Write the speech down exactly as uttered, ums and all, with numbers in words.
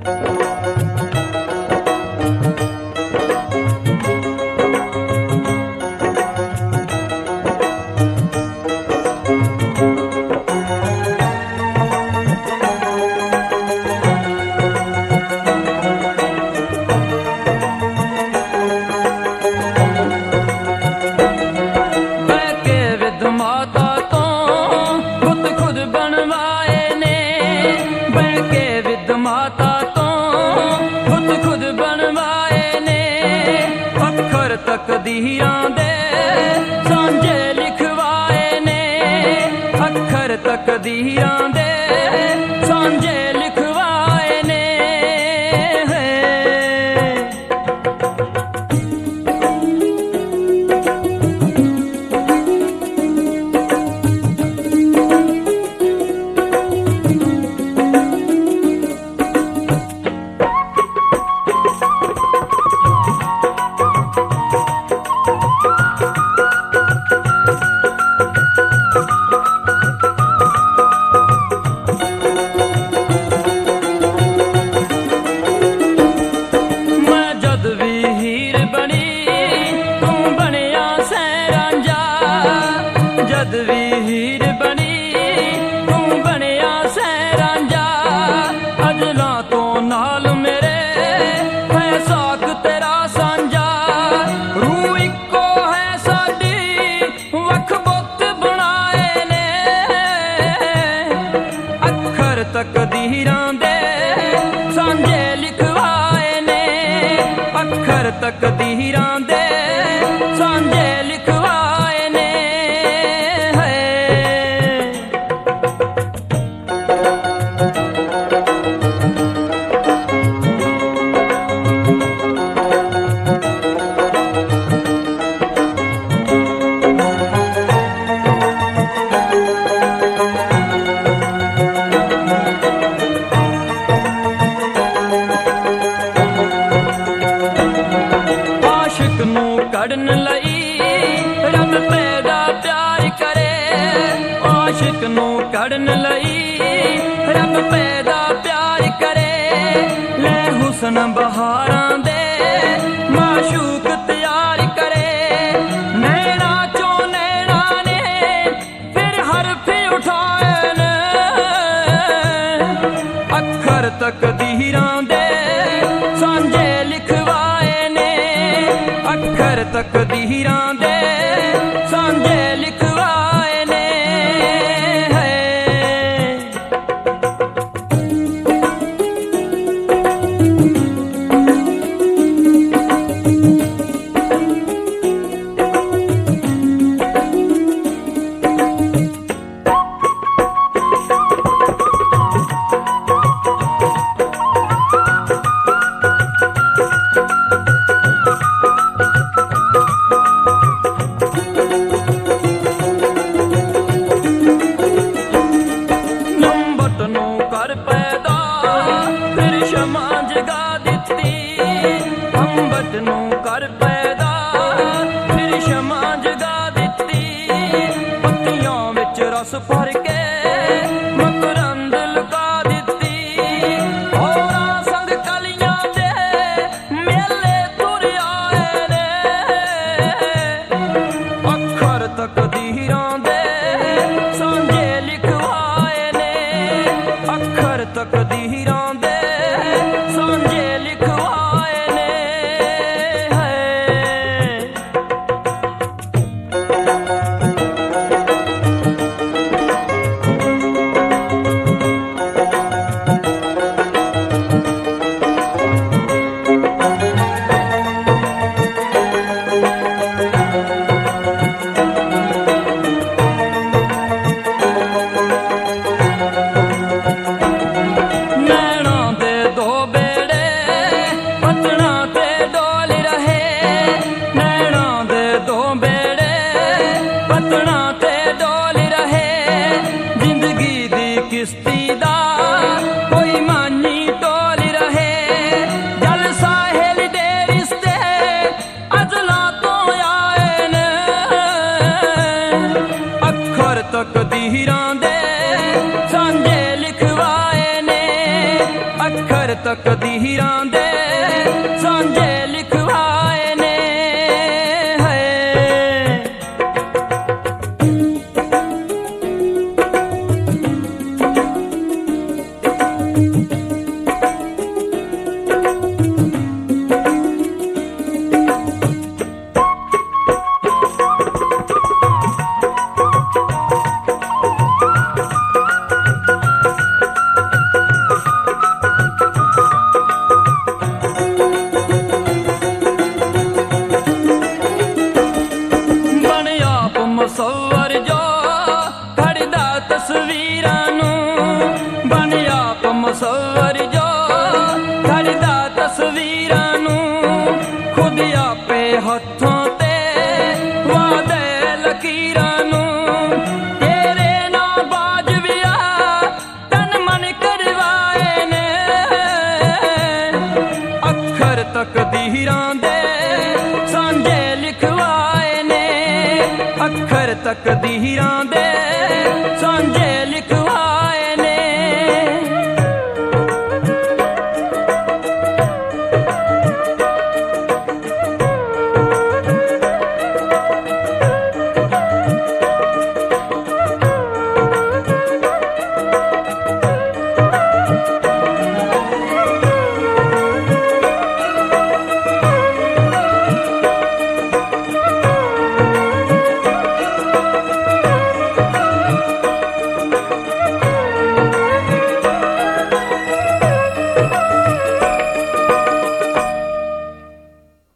तकदीरां दे सांझे लिखवाए ने, अखर तकदीरां दे सांझे लिखवाए ने। जद वी हीर बनी तू बनिया सै रांझा, अजला तो नाल मेरे है साक तेरा सांझा। रूह इको है साडी वख बुत बनाए ने, अखर तकदीरां दे सांझे लिखवाए ने, अखर तकदीरां दे सांझे लिखवाए ने। कड़न लई रब पैदा प्यार करे, आशिक नू कड़न लई रब पैदा प्यार करे। ले हुस्न बहारां दे माशूक तैयार करे, नैना चो नैना ने फिर हरफ उठाए ने, अखर तकदीरां दे सांझे लिखवाए ने, अखर तकदीरां दे सांझे लिखवाए ने। कर पैदा फिर शमा जगा दिती, पत्तियां विच रस भर के मकरंद लगा दिती। होरां संग कलियां दे मेले तुर आए ने, अखर तकदीरां दे सांझे लिखवाए ने, अखर तकदीरां दे सांझे लिखवाए ने। ਅੱਖਰ ਤਕਦੀਰਾਂ ਦੇ ਸਾਂਝੇ ਲਿਖਵਾਏ ਨੇ ਮੁਸੱਵਰ ਜੋ ਘੜਦਾ ਤਸਵੀਰਾਂ ਨੂੰ ਬਣ ਆਪ ਮੁਸੱਵਰ ਜੋ ਘੜਦਾ ਤਸਵੀਰਾਂ ਨੂੰ ਖੁਦ ਆਪੇ ਹੱਥੋਂ ਤੇ ਵਾਦੇ ਲਕੀਰਾਂ ਨੂੰ ਤੇਰੇ ਨਾਲ ਬਾਜ ਵਿਆਹ ਤਨ ਮਨ ਕਰਵਾਏ ਨੇ ਅੱਖਰ ਤਕਦੀਰਾਂ ਦੇ ਸਾਂਝੇ ਲਿਖਵਾਏ ਨੇ ਅੱਖਰ ਤਕਦੀਰਾਂ ਦੇ